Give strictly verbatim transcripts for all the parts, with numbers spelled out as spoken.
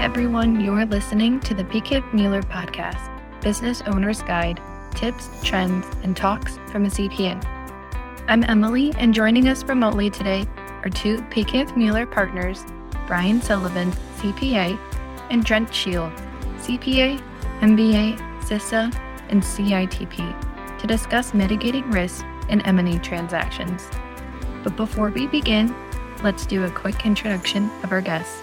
everyone. You're listening to the P K Mueller Podcast, Business Owner's Guide, Tips, Trends, and Talks from a C P A. I'm Emily, and joining us remotely today are two P K Mueller partners, Brian Sullivan, C P A, and Trent Shield, C P A, M B A, CISA, and C I T P, to discuss mitigating risk in M and A transactions. But before we begin, let's do a quick introduction of our guests.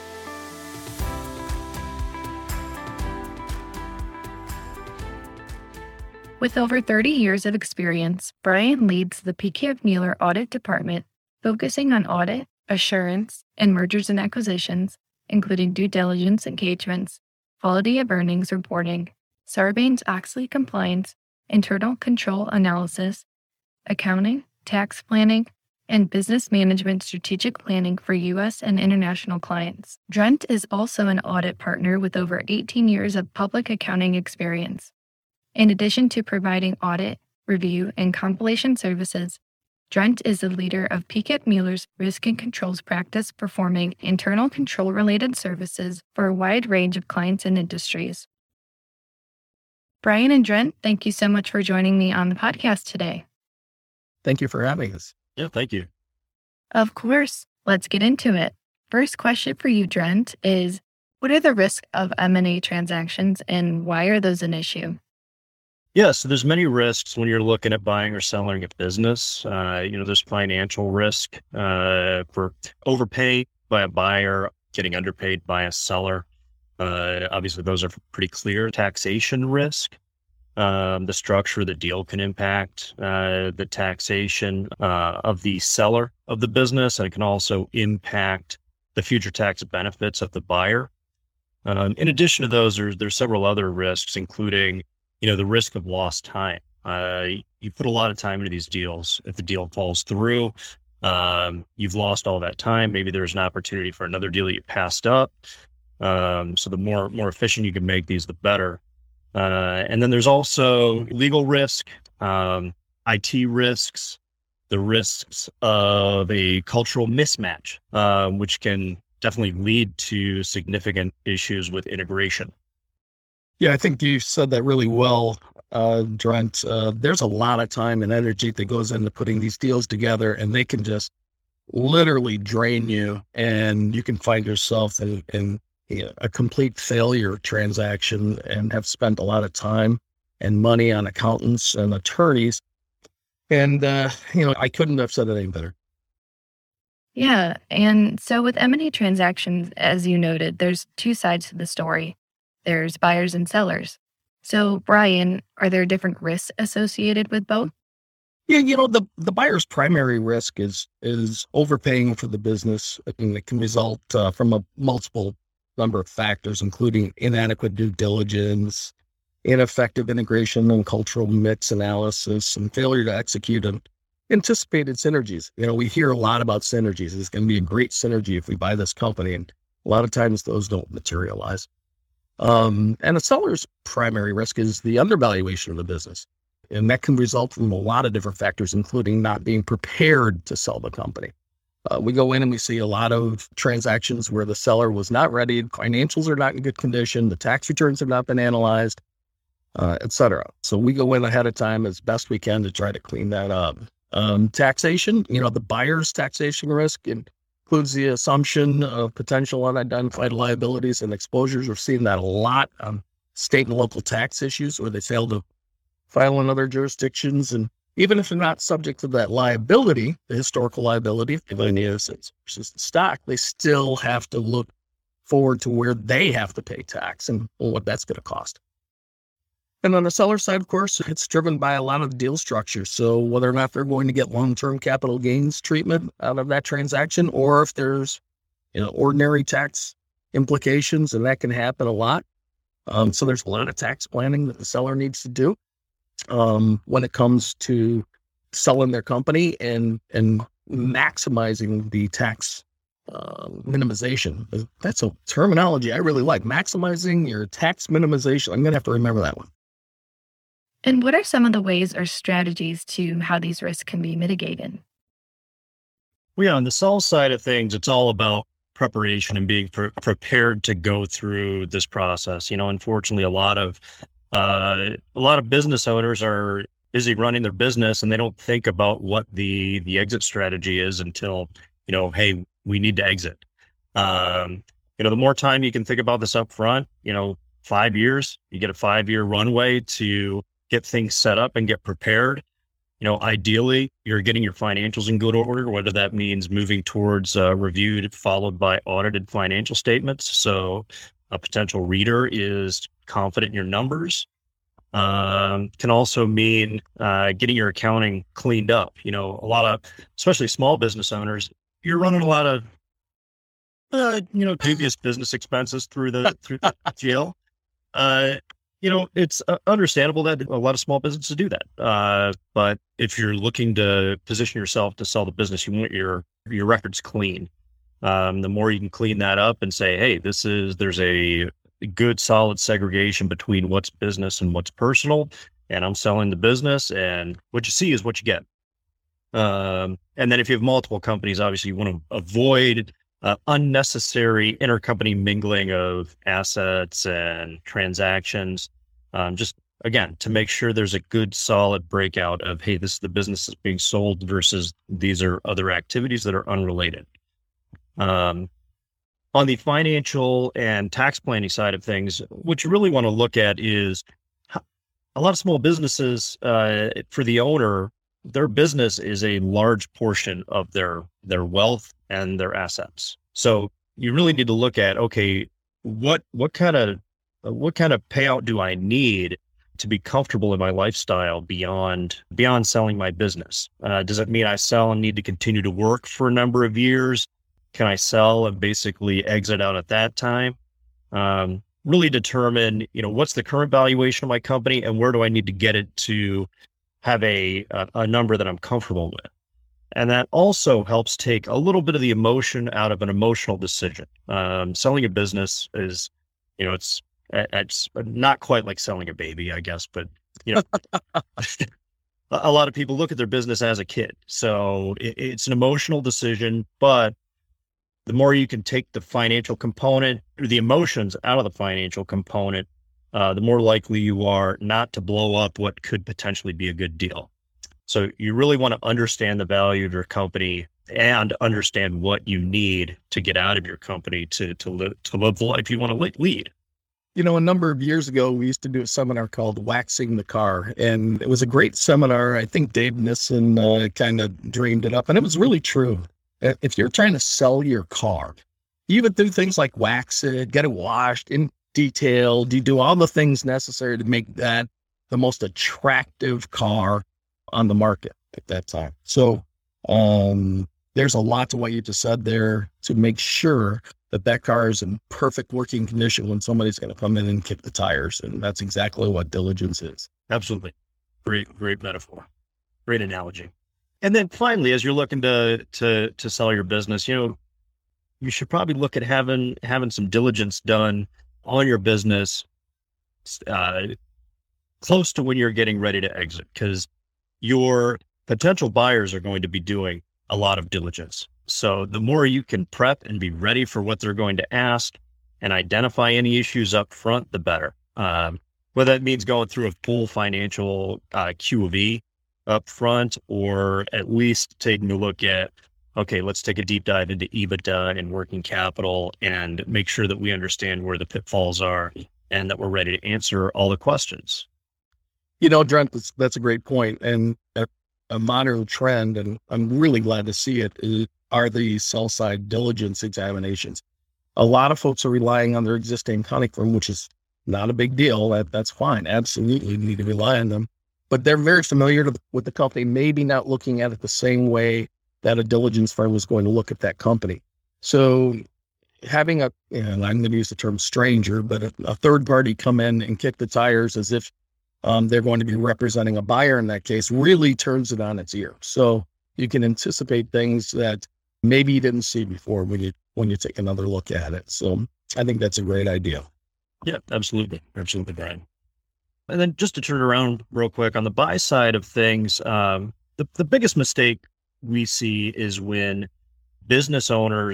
With over thirty years of experience, Brian leads the P K Mueller Audit Department, focusing on audit, assurance, and mergers and acquisitions, including due diligence engagements, quality of earnings reporting, Sarbanes-Oxley compliance, internal control analysis, accounting, tax planning, and business management strategic planning for U S and international clients. Trent is also an audit partner with over eighteen years of public accounting experience. In addition to providing audit, review, and compilation services, Trent is the leader of P K Mueller's risk and controls practice, performing internal control-related services for a wide range of clients and industries. Brian and Trent, thank you so much for joining me on the podcast today. Thank you for having us. Yeah, thank you. Of course. Let's get into it. First question for you, Trent, is what are the risks of M and A transactions and why are those an issue? Yeah, so there's many risks when you're looking at buying or selling a business. Uh, you know, there's financial risk uh, for overpay by a buyer, getting underpaid by a seller. Uh, obviously, those are pretty clear. Taxation risk. Um, the structure of the deal can impact uh, the taxation uh, of the seller of the business, and it can also impact the future tax benefits of the buyer. Um, in addition to those, there's, there's several other risks, including you know, the risk of lost time. Uh, you put a lot of time into these deals. If the deal falls through, um, you've lost all that time. Maybe there's an opportunity for another deal that you passed up. Um, so the more, more efficient you can make these, the better. Uh, and then there's also legal risk, um, I T risks, the risks of a cultural mismatch, uh, which can definitely lead to significant issues with integration. Yeah, I think you said that really well, uh, Trent. Uh, there's a lot of time and energy that goes into putting these deals together, and they can just literally drain you, and you can find yourself in, in you know, a complete failure transaction and have spent a lot of time and money on accountants and attorneys. And, uh, you know, I couldn't have said it any better. Yeah, and so with M and A transactions, as you noted, there's two sides to the story. There's buyers and sellers. So, Brian, are there different risks associated with both? Yeah, you know, the, the buyer's primary risk is is overpaying for the business. I mean, it can result uh, from a multiple number of factors, including inadequate due diligence, ineffective integration and cultural mix analysis, and failure to execute on anticipated synergies. You know, we hear a lot about synergies. It's going to be a great synergy if we buy this company, and a lot of times those don't materialize. Um, and a seller's primary risk is the undervaluation of the business. And that can result from a lot of different factors, including not being prepared to sell the company. Uh, we go in and we see a lot of transactions where the seller was not ready, financials are not in good condition, the tax returns have not been analyzed, uh, et cetera. So we go in ahead of time as best we can to try to clean that up. Um, taxation, you know, the buyer's taxation risk and includes the assumption of potential unidentified liabilities and exposures. We're seeing that a lot on state and local tax issues where they fail to file in other jurisdictions. And even if they're not subject to that liability, the historical liability, if they're in the innocence versus the stock, they still have to look forward to where they have to pay tax and what that's going to cost. And on the seller side, of course, it's driven by a lot of deal structure. So whether or not they're going to get long-term capital gains treatment out of that transaction, or if there's, you know, ordinary tax implications, and that can happen a lot. Um, so there's a lot of tax planning that the seller needs to do um, when it comes to selling their company and and maximizing the tax uh, minimization. That's a terminology I really like. Maximizing your tax minimization. I'm going to have to remember that one. And what are some of the ways or strategies to how these risks can be mitigated? Well, yeah, on the sell side of things, it's all about preparation and being pre- prepared to go through this process. You know, unfortunately, a lot of uh, a lot of business owners are busy running their business, and they don't think about what the the exit strategy is until, you know, hey, we need to exit. Um, you know, the more time you can think about this up front, you know, five years, you get a five year runway to get things set up and get prepared. You know, ideally, you're getting your financials in good order, whether that means moving towards uh, reviewed, followed by audited financial statements. So a potential reader is confident in your numbers. Um, can also mean uh, getting your accounting cleaned up. You know, a lot of, especially small business owners, you're running a lot of, uh, you know, dubious business expenses through the through the G L. Uh, you know, it's uh, understandable that a lot of small businesses do that. Uh, but if you're looking to position yourself to sell the business, you want your your records clean. Um, the more you can clean that up and say, hey, this is there's a good solid segregation between what's business and what's personal, and I'm selling the business, and what you see is what you get. Um, and then if you have multiple companies, obviously you want to avoid uh, unnecessary intercompany mingling of assets and transactions. Um, just again, to make sure there's a good solid breakout of, hey, this is the business that's being sold versus these are other activities that are unrelated. Um, on the financial and tax planning side of things, what you really want to look at is how, a lot of small businesses, uh, for the owner, their business is a large portion of their, their wealth and their assets. So you really need to look at, okay, what, what kind of, what kind of payout do I need to be comfortable in my lifestyle beyond, beyond selling my business? Uh, does it mean I sell and need to continue to work for a number of years? Can I sell and basically exit out at that time? Um, really determine, you know, what's the current valuation of my company and where do I need to get it to have a, a, a number that I'm comfortable with. And that also helps take a little bit of the emotion out of an emotional decision. Um, selling a business is, you know, it's, it's not quite like selling a baby, I guess, but, you know, a lot of people look at their business as a kid. So it, it's an emotional decision, but the more you can take the financial component or the emotions out of the financial component, uh, the more likely you are not to blow up what could potentially be a good deal. So you really want to understand the value of your company and understand what you need to get out of your company to to live to live the life you want to lead. You know, a number of years ago, we used to do a seminar called Waxing the Car, and it was a great seminar. I think Dave Nissen uh, kind of dreamed it up, and it was really true. If you're trying to sell your car, you would do things like wax it, get it washed in detail. You do all the things necessary to make that the most attractive car on the market at that time. So um, there's a lot to what you just said there to make sure that that car is in perfect working condition when somebody's going to come in and kick the tires. And that's exactly what diligence is. Absolutely. Great, great metaphor. Great analogy. And then finally, as you're looking to to to sell your business, you know, you should probably look at having having some diligence done on your business uh, close to when you're getting ready to exit, because your potential buyers are going to be doing a lot of diligence. So the more you can prep and be ready for what they're going to ask and identify any issues up front, the better. Um, whether that means going through a full financial uh, Q of E up front, or at least taking a look at, okay, let's take a deep dive into EBITDA and working capital and make sure that we understand where the pitfalls are and that we're ready to answer all the questions. You know, Trent, that's, that's a great point. And a, a modern trend, and I'm really glad to see it, is, are the sell side diligence examinations. A lot of folks are relying on their existing accounting firm, which is not a big deal. That, that's fine. Absolutely need to rely on them. But they're very familiar to the, with the company, maybe not looking at it the same way that a diligence firm was going to look at that company. So having a, you know, I'm going to use the term stranger, but a, a third party come in and kick the tires as if um, they're going to be representing a buyer in that case really turns it on its ear. So you can anticipate things that maybe you didn't see before when you when you take another look at it. So I think that's a great idea. Yeah, absolutely. Absolutely, Brian. And then just to turn around real quick on the buy side of things, um, the, the biggest mistake we see is when business owners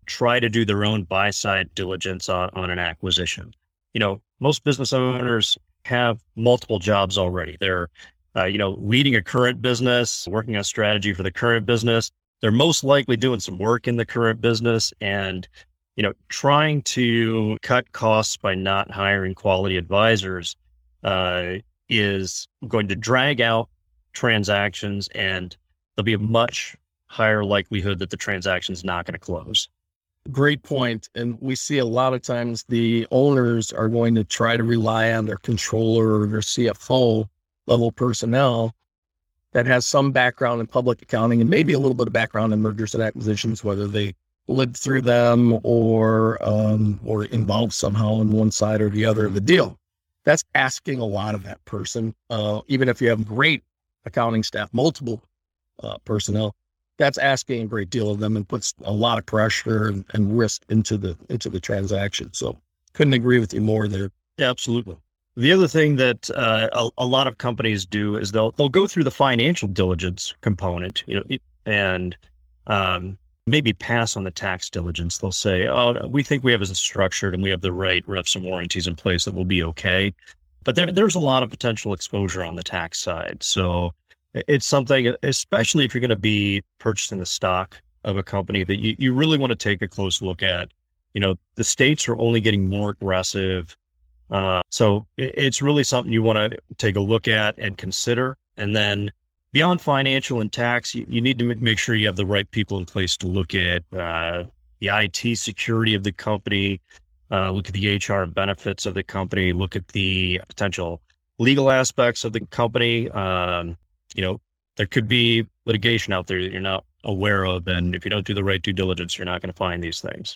try to do their own buy-side diligence on, on an acquisition. You know, most business owners have multiple jobs already. They're, uh, you know, leading a current business, working on strategy for the current business. They're most likely doing some work in the current business, and, you know, trying to cut costs by not hiring quality advisors uh, is going to drag out transactions, and there'll be a much higher likelihood that the transaction's not going to close. Great point. And we see a lot of times the owners are going to try to rely on their controller or their C F O level personnel that has some background in public accounting and maybe a little bit of background in mergers and acquisitions, whether they lived through them or um, or involved somehow on one side or the other of the deal. That's asking a lot of that person. Uh, even if you have great accounting staff, multiple uh, personnel, that's asking a great deal of them and puts a lot of pressure and, and risk into the into the transaction. So couldn't agree with you more there. Yeah, absolutely. The other thing that uh, a, a lot of companies do is they'll they'll go through the financial diligence component, you know, and um, maybe pass on the tax diligence. They'll say, "Oh, we think we have this structured and we have the right reps and warranties in place that will be okay." But there, there's a lot of potential exposure on the tax side. So it's something, especially if you're going to be purchasing the stock of a company, that you, you really want to take a close look at. You know, the states are only getting more aggressive. Uh, so it, it's really something you want to take a look at and consider. And then beyond financial and tax, you, you need to make sure you have the right people in place to look at uh, the I T security of the company, uh, look at the H R benefits of the company, look at the potential legal aspects of the company. Um, You know, there could be litigation out there that you're not aware of. And if you don't do the right due diligence, you're not going to find these things.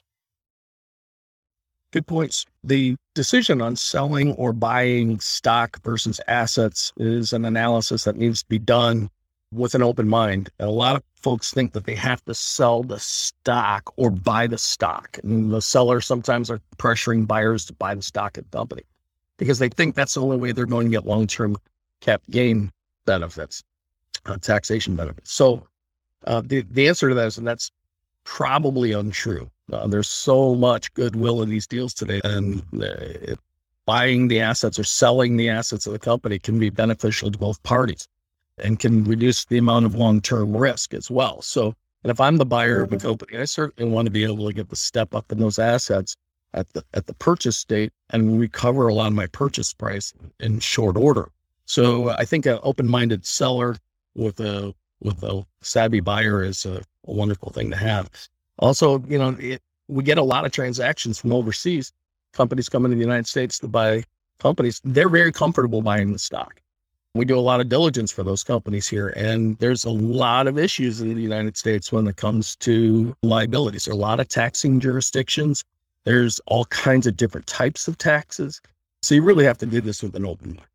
Good points. The decision on selling or buying stock versus assets is an analysis that needs to be done with an open mind. And a lot of folks think that they have to sell the stock or buy the stock. And the sellers sometimes are pressuring buyers to buy the stock of the company because they think that's the only way they're going to get long-term cap gain benefits, uh, taxation benefits. So uh, the, the answer to that is, and that's probably untrue. Uh, there's so much goodwill in these deals today, and uh, buying the assets or selling the assets of the company can be beneficial to both parties and can reduce the amount of long-term risk as well. So, and if I'm the buyer of a company, I certainly want to be able to get the step up in those assets at the at the purchase date and recover a lot of my purchase price in short order. So I think an open-minded seller with a with a savvy buyer is a, a wonderful thing to have. Also, you know, it, we get a lot of transactions from overseas. Companies coming to the United States to buy companies. They're very comfortable buying the stock. We do a lot of diligence for those companies here, and there's a lot of issues in the United States when it comes to liabilities. There are a lot of taxing jurisdictions. There's all kinds of different types of taxes. So you really have to do this with an open mind.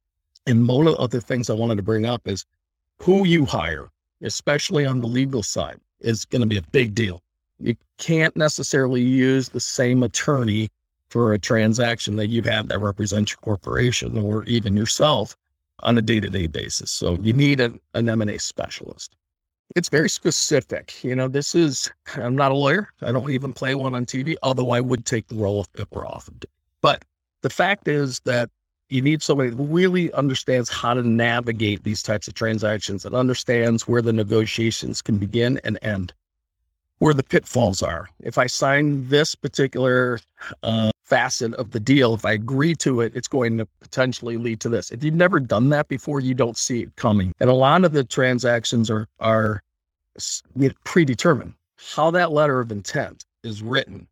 And one of the other things I wanted to bring up is who you hire, especially on the legal side, is going to be a big deal. You can't necessarily use the same attorney for a transaction that you have that represents your corporation or even yourself on a day-to-day basis. So you need an, an M and A specialist. It's very specific. You know, this is, I'm not a lawyer. I don't even play one on T V, although I would take the role if it were offered. But the fact is that you need somebody who really understands how to navigate these types of transactions and understands where the negotiations can begin and end, where the pitfalls are. If I sign this particular uh, facet of the deal, if I agree to it, it's going to potentially lead to this. If you've never done that before, you don't see it coming. And a lot of the transactions are, are predetermined. How that letter of intent is written.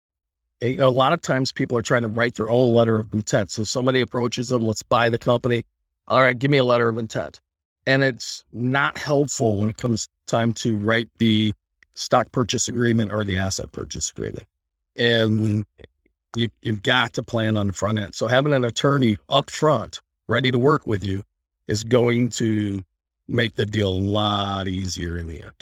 A, a lot of times people are trying to write their own letter of intent. So somebody approaches them, let's buy the company. All right, give me a letter of intent. And it's not helpful when it comes time to write the stock purchase agreement or the asset purchase agreement. And you, you've got to plan on the front end. So having an attorney up front, ready to work with you, is going to make the deal a lot easier in the end.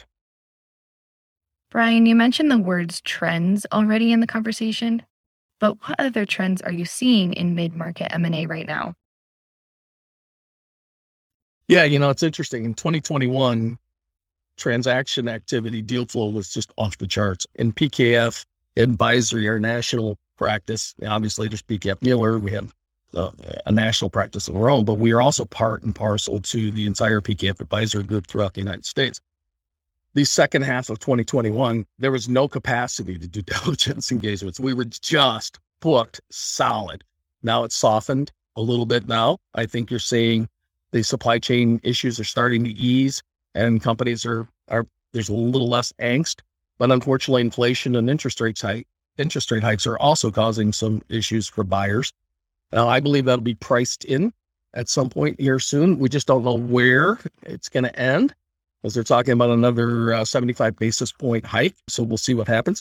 Brian, you mentioned the words trends already in the conversation, but what other trends are you seeing in mid-market M and A right now? Yeah, you know, it's interesting. In twenty twenty-one, transaction activity, deal flow was just off the charts. In P K F Advisory, our national practice, obviously there's P K F Mueller, we have uh, a national practice of our own, but we are also part and parcel to the entire P K F Advisory group throughout the United States. The second half of twenty twenty-one, there was no capacity to due diligence engagements. We were just booked solid. Now it's softened a little bit now. I think you're seeing the supply chain issues are starting to ease and companies are, are there's a little less angst, but unfortunately inflation and interest rates hike, interest rate hikes are also causing some issues for buyers. Now I believe that'll be priced in at some point here soon. We just don't know where it's going to end, because they're talking about another uh, seventy-five basis point hike. So we'll see what happens.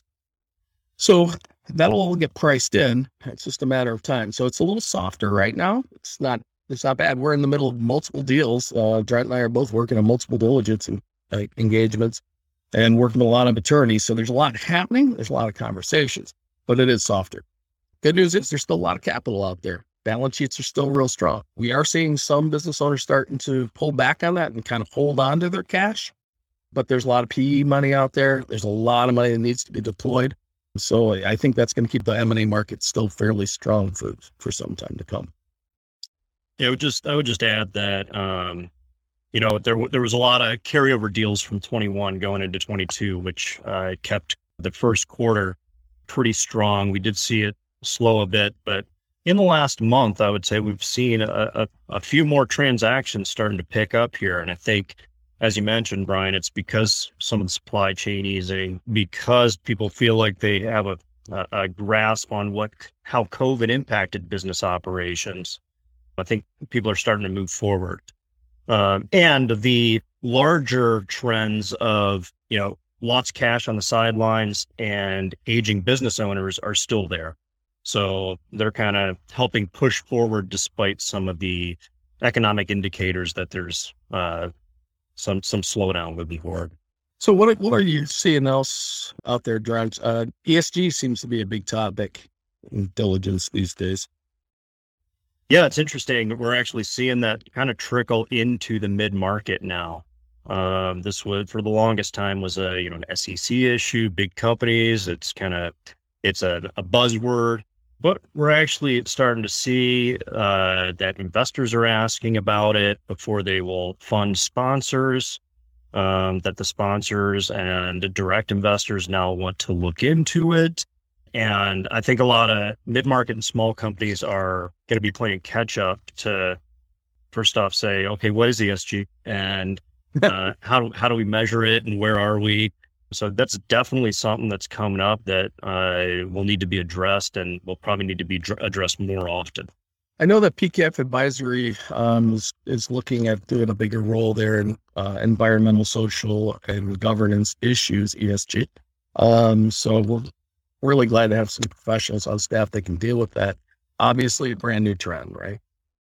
So that'll all get priced in. It's just a matter of time. So it's a little softer right now. It's not, it's not bad. We're in the middle of multiple deals. Uh, Brent and I are both working on multiple diligence and uh, engagements and working with a lot of attorneys. So there's a lot happening. There's a lot of conversations, but it is softer. Good news is there's still a lot of capital out there. Balance sheets are still real strong. We are seeing some business owners starting to pull back on that and kind of hold on to their cash, but there's a lot of P E money out there. There's a lot of money that needs to be deployed. So I think that's going to keep the M and A market still fairly strong for, for some time to come. Yeah, I would just, I would just add that, um, you know, there, there was a lot of carryover deals from twenty-one going into twenty-two, which uh, kept the first quarter pretty strong. We did see it slow a bit, but in the last month, I would say we've seen a, a, a few more transactions starting to pick up here. And I think, as you mentioned, Brian, it's because some of the supply chain easing, because people feel like they have a, a, a grasp on what, how COVID impacted business operations. I think people are starting to move forward. Um, and the larger trends of, you know, lots of cash on the sidelines and aging business owners are still there. So they're kind of helping push forward despite some of the economic indicators that there's uh, some some slowdown moving forward. So what what are you seeing else out there, Drent? Uh, E S G seems to be a big topic in diligence these days. Yeah, it's interesting. We're actually seeing that kind of trickle into the mid-market now. Um, this was, for the longest time, was a you know an S E C issue, big companies. It's kind of it's a, a buzzword. But we're actually starting to see uh, that investors are asking about it before they will fund sponsors, um, that the sponsors and the direct investors now want to look into it. And I think a lot of mid-market and small companies are going to be playing catch up to first off say, okay, what is E S G and uh, how, do, how do we measure it and where are we? So that's definitely something that's coming up that uh, will need to be addressed and will probably need to be dr- addressed more often. I know that P K F Advisory um, is, is looking at doing a bigger role there in uh, environmental, social, and governance issues, E S G. Um, so we're really glad to have some professionals on staff that can deal with that. Obviously, a brand new trend, right?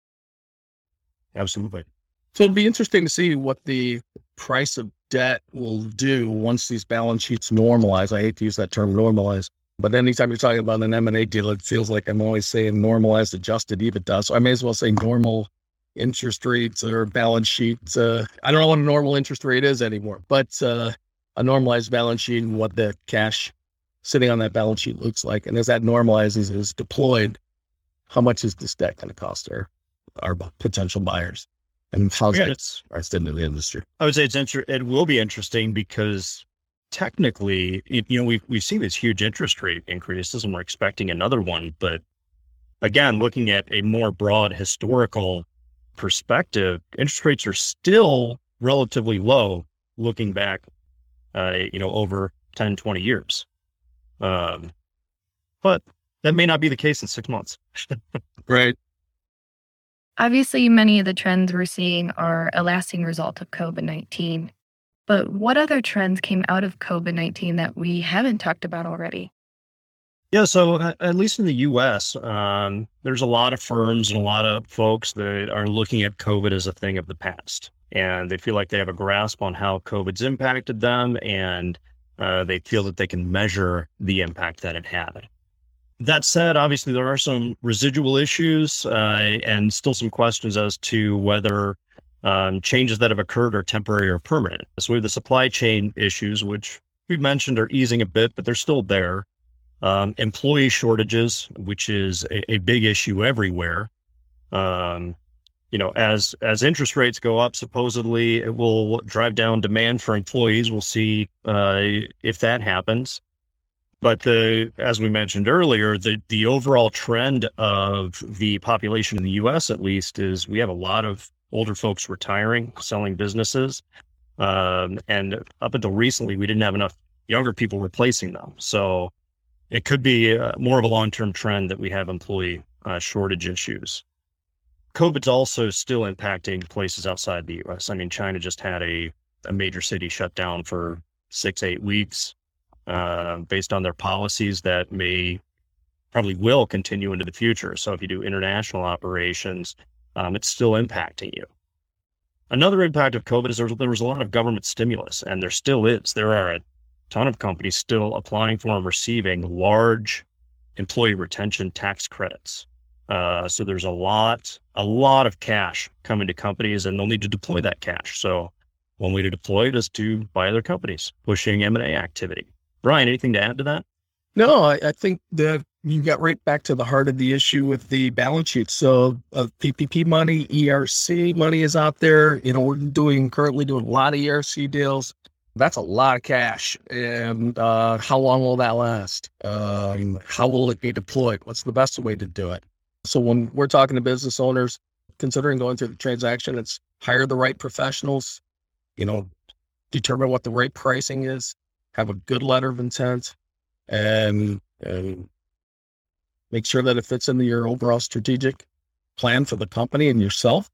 Absolutely. So it'd be interesting to see what the price of debt will do once these balance sheets normalize. I hate to use that term normalize, but anytime you're talking about an M and A deal, it feels like I'm always saying normalized adjusted EBITDA. So I may as well say normal interest rates or balance sheets. Uh, I don't know what a normal interest rate is anymore, but uh, a normalized balance sheet and what the cash sitting on that balance sheet looks like. And as that normalizes, is deployed, how much is this debt going to cost our, our potential buyers? And how's yeah, that it's priced into the industry? I would say it's inter- it will be interesting because technically, it, you know, we've, we've seen this huge interest rate increases and we're expecting another one. But again, looking at a more broad historical perspective, interest rates are still relatively low looking back, uh, you know, over ten, twenty years. Um, but that may not be the case in six months. Right. Obviously, many of the trends we're seeing are a lasting result of COVID nineteen. But what other trends came out of COVID nineteen that we haven't talked about already? Yeah, so uh, at least in the U S, um, there's a lot of firms and a lot of folks that are looking at COVID as a thing of the past. And they feel like they have a grasp on how COVID's impacted them, and uh, they feel that they can measure the impact that it had. That said, obviously, there are some residual issues uh, and still some questions as to whether Um, changes that have occurred are temporary or permanent. So we have the supply chain issues, which we've mentioned are easing a bit, but they're still there. Um, employee shortages, which is a, a big issue everywhere. Um, you know, as as interest rates go up, supposedly it will drive down demand for employees. We'll see uh, if that happens. But the, as we mentioned earlier, the the overall trend of the population in the U S, at least, is we have a lot of older folks retiring, selling businesses. Um, and up until recently, we didn't have enough younger people replacing them. So it could be uh, more of a long-term trend that we have employee uh, shortage issues. COVID's also still impacting places outside the U S. I mean, China just had a, a major city shut down for six, eight weeks uh, based on their policies that may, probably will continue into the future. So if you do international operations, Um, it's still impacting you. Another impact of COVID is there, there was a lot of government stimulus, and there still is. There are a ton of companies still applying for and receiving large employee retention tax credits. Uh, so there's a lot, a lot of cash coming to companies, and they'll need to deploy that cash. So one way to deploy it is to buy other companies, pushing M and A activity. Brian, anything to add to that? No, I, I think that you got right back to the heart of the issue with the balance sheet. So uh, P P P money, E R C money is out there. You know, we're doing currently doing a lot of E R C deals. That's a lot of cash. And uh, how long will that last? Um, how will it be deployed? What's the best way to do it? So when we're talking to business owners, considering going through the transaction, it's hire the right professionals, you know, determine what the right pricing is, have a good letter of intent, and, and make sure that it fits into your overall strategic plan for the company and yourself,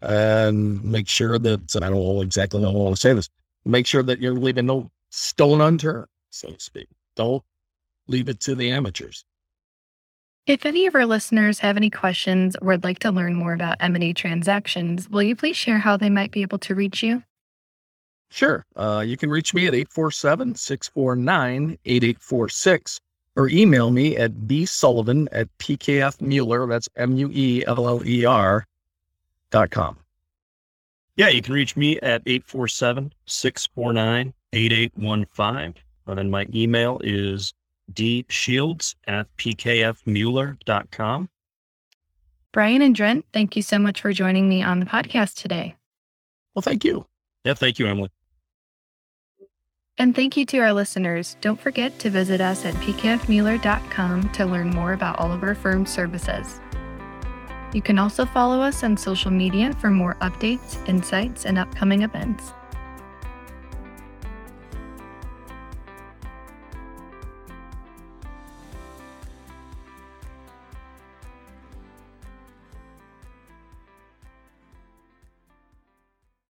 and make sure that, and I don't know exactly how I want to say this, make sure that you're leaving no stone unturned, so to speak. Don't leave it to the amateurs. If any of our listeners have any questions or would like to learn more about M and A transactions, will you please share how they might be able to reach you? Sure. Uh, you can reach me at eight four seven, six four nine, eight eight four six or email me at bsullivan at pkfmueller, that's M U E L L E R dot com. Yeah, you can reach me at eight four seven, six four nine, eight eight one five. And then my email is dshields at pkfmueller dot com. Brian and Drent, thank you so much for joining me on the podcast today. Well, thank you. Yeah, thank you, Emily. And thank you to our listeners. Don't forget to visit us at p k f mueller dot com to learn more about all of our firm's services. You can also follow us on social media for more updates, insights, and upcoming events.